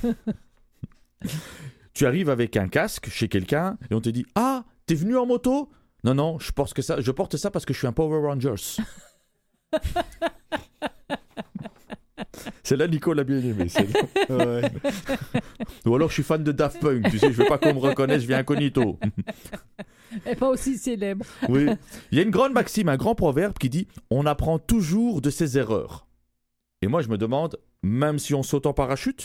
Tu arrives avec un casque chez quelqu'un, et on te dit, ah, t'es venu en moto? Non, je porte ça parce que je suis un Power Rangers. Celle-là, Nico l'a bien aimé. Ouais. Ou alors, je suis fan de Daft Punk. Tu sais, je veux pas qu'on me reconnaisse, je viens incognito. Elle n'est pas aussi célèbre. Oui. Il y a une grande maxime, un grand proverbe qui dit « On apprend toujours de ses erreurs ». Et moi, je me demande, même si on saute en parachute?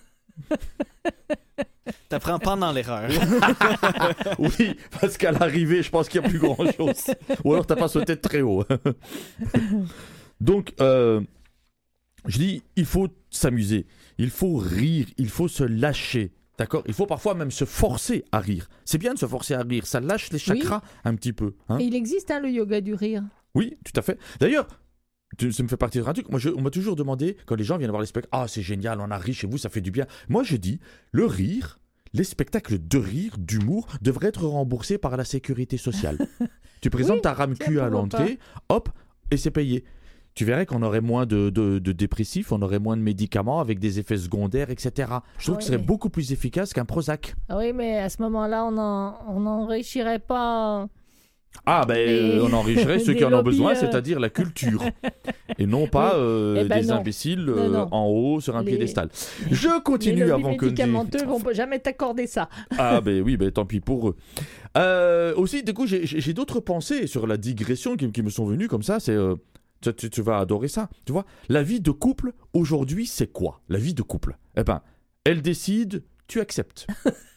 T'apprends pas dans l'erreur. Oui, parce qu'à l'arrivée, je pense qu'il n'y a plus grand-chose. Ou alors, t'as pas sauté de très haut. Donc, je dis, il faut s'amuser, il faut rire, il faut se lâcher. D'accord? Il faut parfois même se forcer à rire. C'est bien de se forcer à rire, ça lâche les chakras un petit peu. Hein? Et il existe le yoga du rire. Oui, tout à fait. D'ailleurs, ça me fait partir d'un truc. Moi, on m'a toujours demandé, quand les gens viennent voir les spectacles, ah, c'est génial, on a ri chez vous, ça fait du bien. Moi, je dis, le rire, les spectacles de rire, d'humour, devraient être remboursés par la sécurité sociale. Tu présentes ta rame-cul à l'entrée, hop, et c'est payé. Tu verrais qu'on aurait moins de dépressifs, on aurait moins de médicaments avec des effets secondaires, etc. Je trouve que ce serait beaucoup plus efficace qu'un Prozac. Ah oui, mais à ce moment-là, on n'enrichirait pas... on enrichirait ceux qui en ont besoin, c'est-à-dire la culture. Et non pas des imbéciles en haut sur un piédestal. Je continue avant que... Les médicamenteux vont jamais t'accorder ça. Tant pis pour eux. Aussi, du coup, j'ai d'autres pensées sur la digression qui me sont venues comme ça. C'est... Tu vas adorer ça, tu vois. La vie de couple, aujourd'hui, c'est quoi? La vie de couple, elle décide, tu acceptes.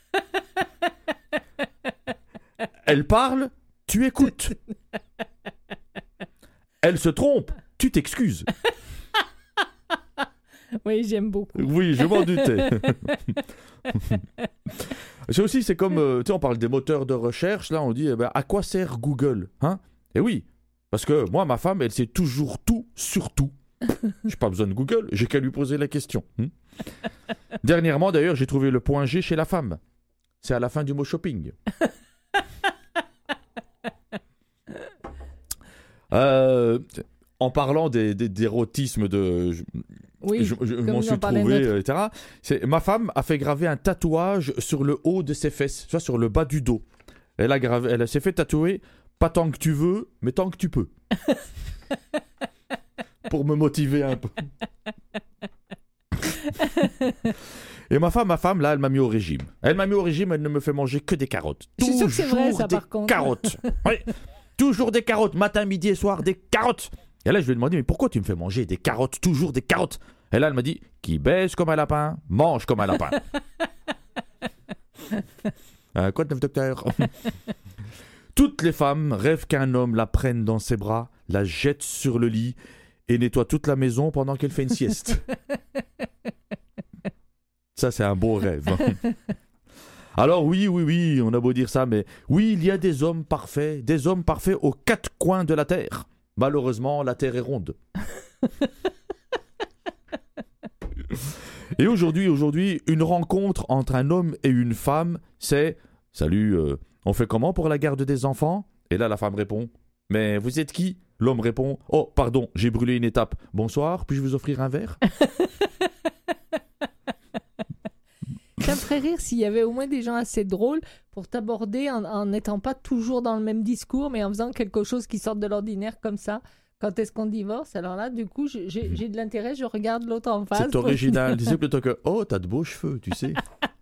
Elle parle, tu écoutes. Elle se trompe, tu t'excuses. Oui, j'aime beaucoup. Oui, je m'en doutais. C'est comme, on parle des moteurs de recherche, là, on dit, à quoi sert Google, hein? Eh oui. Parce que moi, ma femme, elle sait toujours tout sur tout. J'ai pas besoin de Google, j'ai qu'à lui poser la question. Dernièrement, d'ailleurs, j'ai trouvé le point G chez la femme. C'est à la fin du mot shopping. En parlant d'érotisme, je m'en suis trouvé, etc. Ma femme a fait graver un tatouage sur le haut de ses fesses, soit sur le bas du dos. Elle s'est fait tatouer. Pas tant que tu veux, mais tant que tu peux. Pour me motiver un peu. Et ma femme, là, elle m'a mis au régime. Elle ne me fait manger que des carottes. Je suis sûr que c'est vrai, ça, par contre. Carottes. Oui. Toujours des carottes, matin, midi et soir, des carottes. Et là, je lui ai demandé, mais pourquoi tu me fais manger des carottes, toujours des carottes? Et là, elle m'a dit, qui baisse comme un lapin, mange comme un lapin. Quoi de neuf, docteur? Toutes les femmes rêvent qu'un homme la prenne dans ses bras, la jette sur le lit et nettoie toute la maison pendant qu'elle fait une sieste. Ça, c'est un beau rêve. Alors oui, on a beau dire ça, mais oui, il y a des hommes parfaits aux quatre coins de la Terre. Malheureusement, la Terre est ronde. Et aujourd'hui, une rencontre entre un homme et une femme, c'est « Salut, on fait comment pour la garde des enfants ?» Et là, la femme répond « Mais vous êtes qui ?» L'homme répond « Oh, pardon, j'ai brûlé une étape. Bonsoir, puis-je vous offrir un verre ?» Ça me ferait rire s'il y avait au moins des gens assez drôles pour t'aborder en n'étant pas toujours dans le même discours, mais en faisant quelque chose qui sorte de l'ordinaire comme ça. Quand est-ce qu'on divorce? Alors là, du coup, j'ai de l'intérêt, je regarde l'autre en face. C'est original. Disais plutôt que « Oh, t'as de beaux cheveux, tu sais. »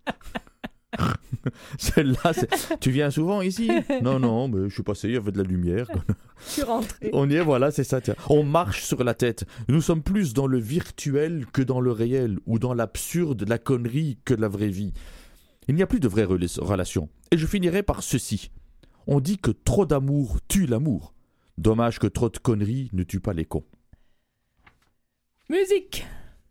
Celle-là, tu viens souvent ici? Non, mais je suis passé, il y avait de la lumière. Je suis rentré. On y est, voilà, c'est ça. Tiens. On marche sur la tête. Nous sommes plus dans le virtuel que dans le réel, ou dans l'absurde, la connerie que la vraie vie. Il n'y a plus de vraies relations. Et je finirai par ceci. On dit que trop d'amour tue l'amour. Dommage que trop de conneries ne tuent pas les cons. Musique.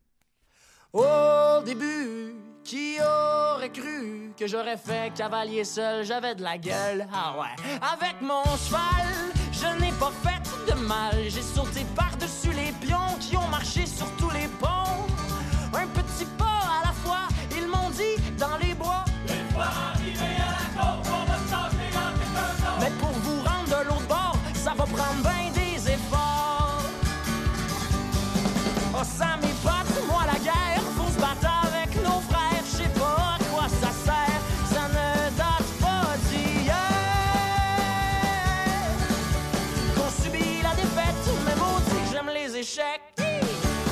Au début, qui aurait cru que j'aurais fait cavalier seul? J'avais de la gueule, ah ouais. Avec mon cheval, je n'ai pas fait de mal. J'ai sauté par-dessus les pions qui ont marché sur tous les ponts. Un petit pas à la fois, ils m'ont dit dans les bois. Une fois arrivé à la côte, on va se changer dans quelque chose. Mais pour vous rendre de l'autre bord, ça va prendre bien des efforts. Oh, ça m'épate, moi la guerre, faut se battre avec nos frères. Je sais pas à quoi ça sert, ça ne date pas d'hier. Qu'on subit la défaite, mais maudit que j'aime les échecs.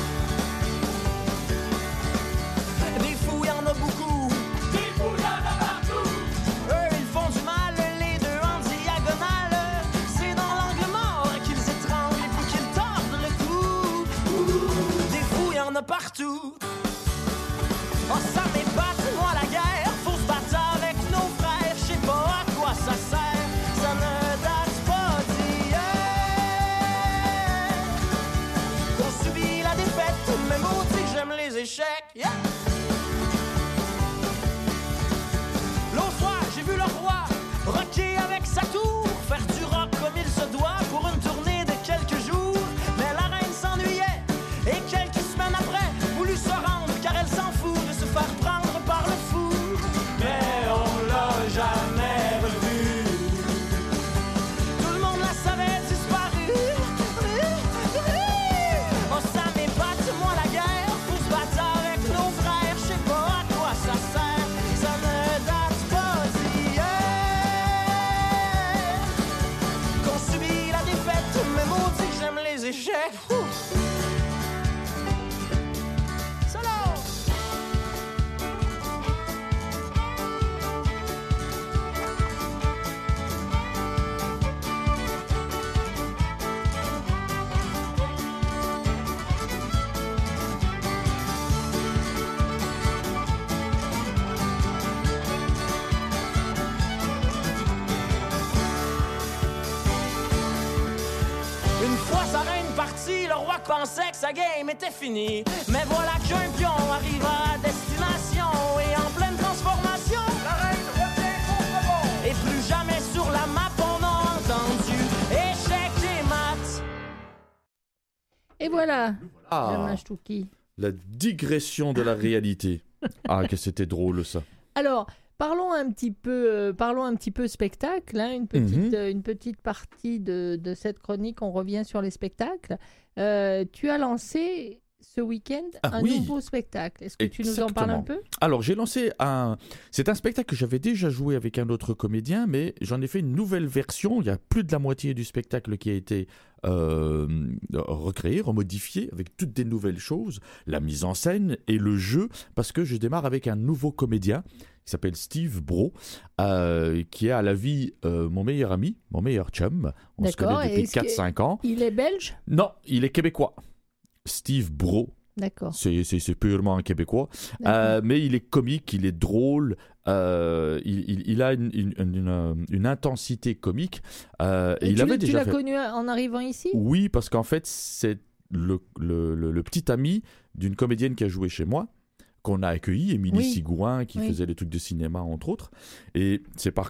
parti, le roi pensait que sa game était finie. Mais voilà qu'un pion arrive à destination et en pleine transformation, la reine retient son rebond. Et plus jamais sur la map on a entendu échec et maths. Et voilà, Ah, Jamal Chouki. la digression de la réalité. Ah, que c'était drôle ça. Alors, parlons un petit peu spectacle, hein, une petite partie de cette chronique. On revient sur les spectacles. Tu as lancé ce week-end un nouveau spectacle. Est-ce que tu nous en parles un peu? Alors, j'ai lancé c'est un spectacle que j'avais déjà joué avec un autre comédien, mais j'en ai fait une nouvelle version. Il y a plus de la moitié du spectacle qui a été recréé, remodifié, avec toutes des nouvelles choses, la mise en scène et le jeu, parce que je démarre avec un nouveau comédien qui s'appelle Steve Bro, qui est à la vie mon meilleur ami, mon meilleur chum. On se connaît depuis 4-5 ans. Il est belge? Non, il est québécois. Steve Bro. D'accord. C'est purement un Québécois. Mais il est comique, il est drôle, il a une intensité comique. Et tu l'as connu en arrivant ici? Oui, parce qu'en fait, c'est le petit ami d'une comédienne qui a joué chez moi, qu'on a accueilli, Émilie Sigouin, qui faisait des trucs de cinéma, entre autres. Et c'est par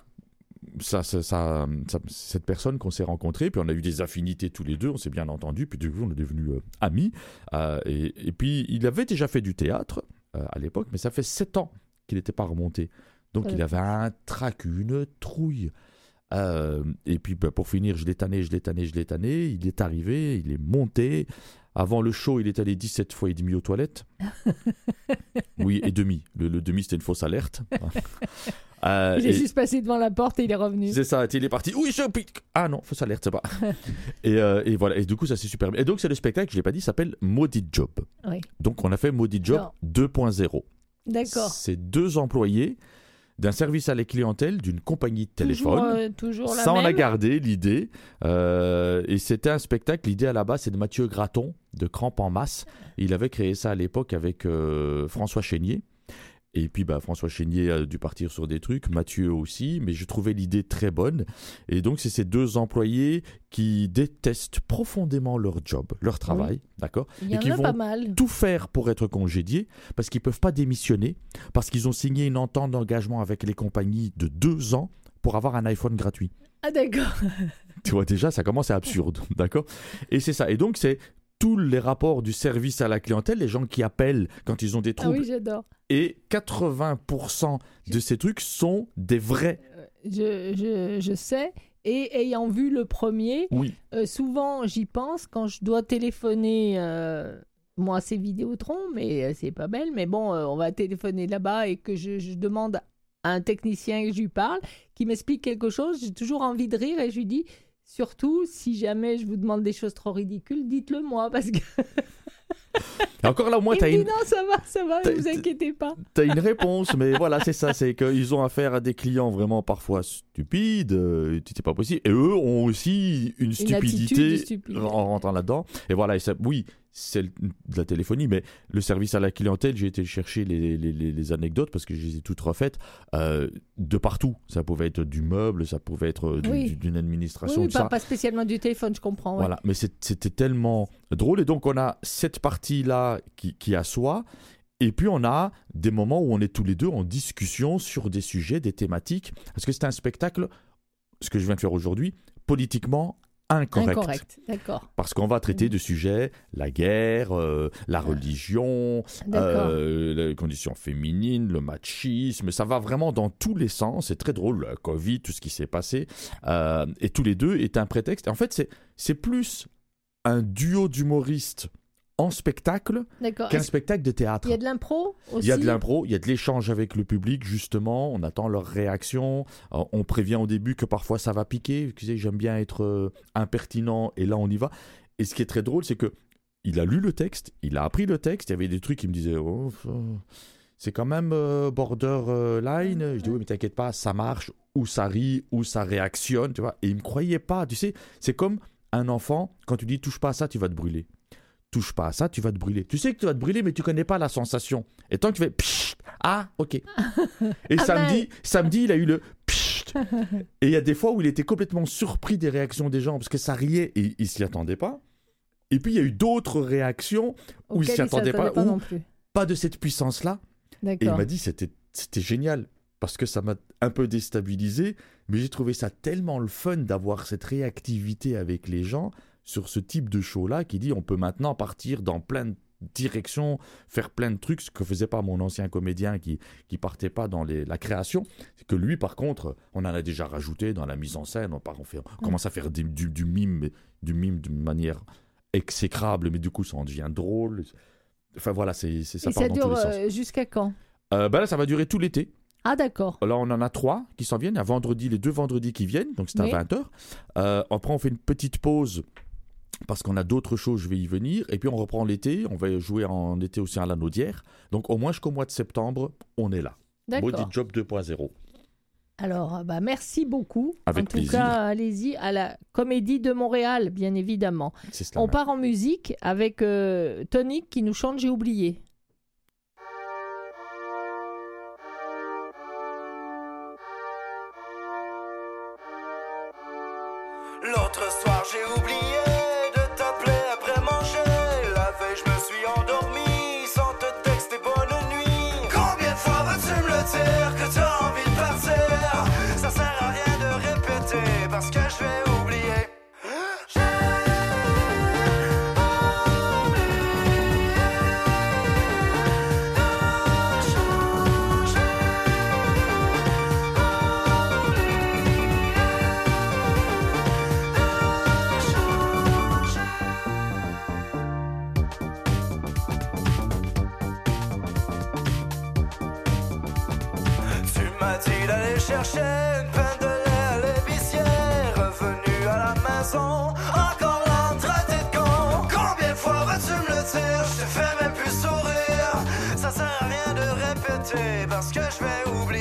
cette personne qu'on s'est rencontrés, puis on a eu des affinités tous les deux, on s'est bien entendus, puis du coup on est devenus amis. Et puis il avait déjà fait du théâtre à l'époque, mais ça fait 7 ans qu'il n'était pas remonté. Donc il avait un trac, une trouille. Et puis pour finir, je l'ai tanné, il est arrivé, il est monté. Avant le show, il est allé 17 fois et demi aux toilettes. Oui, et demi. Le demi, c'était une fausse alerte. Il est juste passé devant la porte et il est revenu. C'est ça, il est parti. Oui, je pique. Ah non, fausse alerte, c'est pas. Et voilà, et du coup, ça c'est super bien. Et donc, c'est le spectacle, je l'ai pas dit, s'appelle Maudit Job. Oui. Donc, on a fait Maudit Job 2.0. D'accord. C'est 2 employés d'un service à la clientèle d'une compagnie de téléphone. Toujours la ça, même. on a gardé l'idée. Et c'était un spectacle. L'idée à la base, c'est de Mathieu Graton, de Crampe en masse. Il avait créé ça à l'époque avec François Chénier. Et puis, François Chénier a dû partir sur des trucs, Mathieu aussi, mais je trouvais l'idée très bonne. Et donc, c'est ces 2 employés qui détestent profondément leur job, leur travail, d'accord? Et qui vont mal. tout faire pour être congédiés, parce qu'ils ne peuvent pas démissionner, parce qu'ils ont signé une entente d'engagement avec les compagnies de 2 ans pour avoir un iPhone gratuit. Ah, d'accord. Tu vois, déjà, ça commence à être absurde, d'accord? Et c'est ça. Et donc, c'est tous les rapports du service à la clientèle, les gens qui appellent quand ils ont des troubles. Ah oui, j'adore. Et 80% de ces trucs sont des vrais. Je sais. Et ayant vu le premier, souvent j'y pense quand je dois téléphoner. Moi, c'est Vidéotron, mais c'est pas belle. Mais bon, on va téléphoner là-bas et que je demande à un technicien que je lui parle, qui m'explique quelque chose. J'ai toujours envie de rire et je lui dis, surtout, si jamais je vous demande des choses trop ridicules, dites-le moi, parce que... Et encore là, au moins, il me dit, non, ça va, ne vous inquiétez pas. T'as une réponse, mais voilà, c'est ça, c'est qu'ils ont affaire à des clients vraiment parfois stupides, c'est pas possible. Et eux ont aussi une stupidité en rentrant là-dedans. Et voilà, et ça, oui, c'est de la téléphonie, mais le service à la clientèle, j'ai été chercher les anecdotes parce que je les ai toutes refaites de partout. Ça pouvait être du meuble, ça pouvait être d'une administration. Oui, pas spécialement du téléphone, je comprends. Voilà, mais c'était tellement drôle. Et donc, on a cette partie-là qui assoit. Et puis, on a des moments où on est tous les deux en discussion sur des sujets, des thématiques. Parce que c'est un spectacle, ce que je viens de faire aujourd'hui, politiquement incorrect. D'accord. Parce qu'on va traiter de sujets, la guerre, la religion, les conditions féminines, le machisme, ça va vraiment dans tous les sens, c'est très drôle, le Covid, tout ce qui s'est passé, et tous les deux est un prétexte. En fait, c'est plus un duo d'humoristes en spectacle qu'un spectacle de théâtre. Il y a de l'impro aussi? Il y a de l'impro, il y a de l'échange avec le public, justement. On attend leur réaction. On prévient au début que parfois ça va piquer. Tu sais, j'aime bien être impertinent et là on y va. Et ce qui est très drôle, c'est que il a lu le texte, il a appris le texte. Il y avait des trucs qui me disaient c'est quand même borderline. Je dis oui, mais t'inquiète pas, ça marche, ou ça rit, ou ça réactionne. Tu vois. Et il me croyait pas. Tu sais, c'est comme un enfant, quand tu dis touche pas à ça, tu vas te brûler. Touche pas à ça, tu vas te brûler. Tu sais que tu vas te brûler, mais tu connais pas la sensation. Et tant que tu fais pshht, ah, ok. Et samedi, il a eu le pshht. Et il y a des fois où il était complètement surpris des réactions des gens parce que ça riait et il s'y attendait pas. Et puis il y a eu d'autres réactions où il ne s'y attendait pas, non plus. Pas de cette puissance-là. D'accord. Et il m'a dit c'était génial parce que ça m'a un peu déstabilisé, mais j'ai trouvé ça tellement le fun d'avoir cette réactivité avec les gens sur ce type de show-là qui dit on peut maintenant partir dans plein de directions, faire plein de trucs, ce que faisait pas mon ancien comédien qui partait pas dans la création. C'est que lui, par contre, on en a déjà rajouté dans la mise en scène. On commence à faire du mime de manière exécrable, mais du coup ça en devient drôle. Enfin voilà, ça part dans tous les sens. Et ça dure jusqu'à quand? Là, ça va durer tout l'été. Ah d'accord. Là, on en a 3 qui s'en viennent. Il y a les 2 vendredis qui viennent, donc c'est à 20h. Après, on fait une petite pause parce qu'on a d'autres shows, je vais y venir. Et puis, on reprend l'été. On va jouer en été aussi à la Naudière. Donc, au moins jusqu'au mois de septembre, on est là. D'accord. Body Job 2.0. Alors, merci beaucoup. Avec plaisir. En tout cas, allez-y à la Comédie de Montréal, bien évidemment. C'est cela, on part en musique avec Tonic qui nous chante J'ai oublié. L'autre soir j'ai oublié de t'appeler après manger. La veille je me suis endormi sans te texter bonne nuit. Combien de fois vas-tu me le dire que t'as envie de partir? Ça sert à rien de répéter parce que je vais oublier. D'aller chercher une peine de lait à l'épicière. Revenu à la maison, encore là en traité de con. Combien de fois vas-tu me le dire? Je te fais même plus sourire. Ça sert à rien de répéter parce que je vais oublier.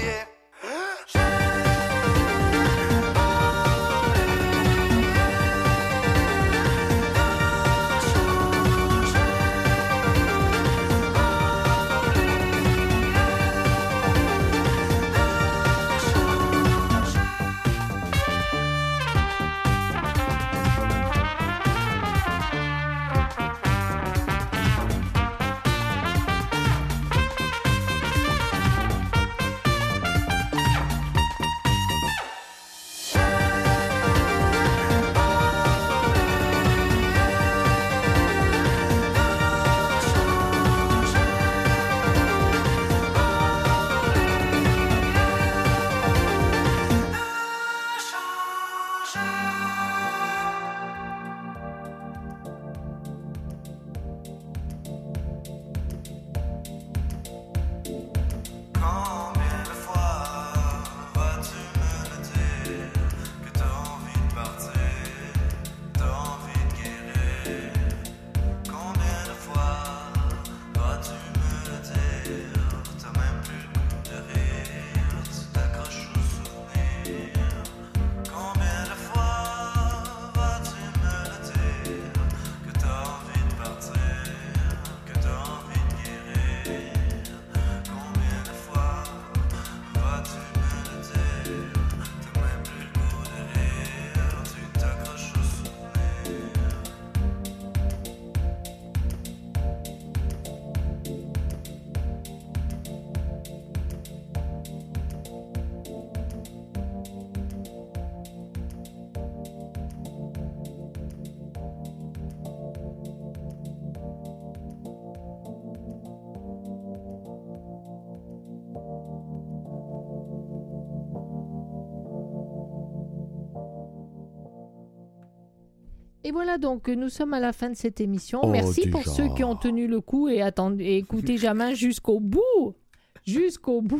Et voilà, donc nous sommes à la fin de cette émission. Oh, merci déjà. pour ceux qui ont tenu le coup et écouté Jamin jusqu'au bout. Jusqu'au bout.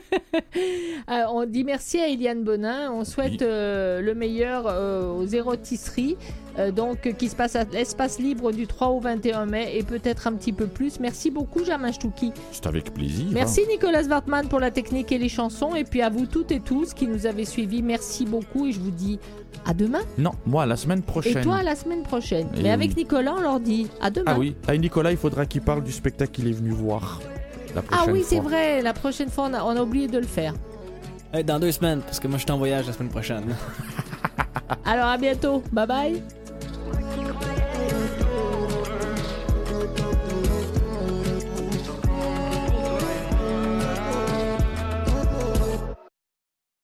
On dit merci à Eliane Bonin. On souhaite le meilleur aux érotisseries, donc qui se passe à l'espace libre du 3 au 21 mai et peut-être un petit peu plus. Merci beaucoup, Jamin Stouki. C'est avec plaisir. Merci Nicolas Wartmann pour la technique et les chansons. Et puis à vous toutes et tous qui nous avez suivis, merci beaucoup. Et je vous dis à demain. Non, moi, la semaine prochaine. Et toi, la semaine prochaine. Et mais oui. avec Nicolas, on leur dit à demain. Ah oui, à Nicolas, il faudra qu'il parle du spectacle qu'il est venu voir. Ah oui, c'est vrai, la prochaine fois, on a oublié de le faire. Dans 2 semaines, parce que moi je suis en voyage la semaine prochaine. Alors à bientôt, bye bye.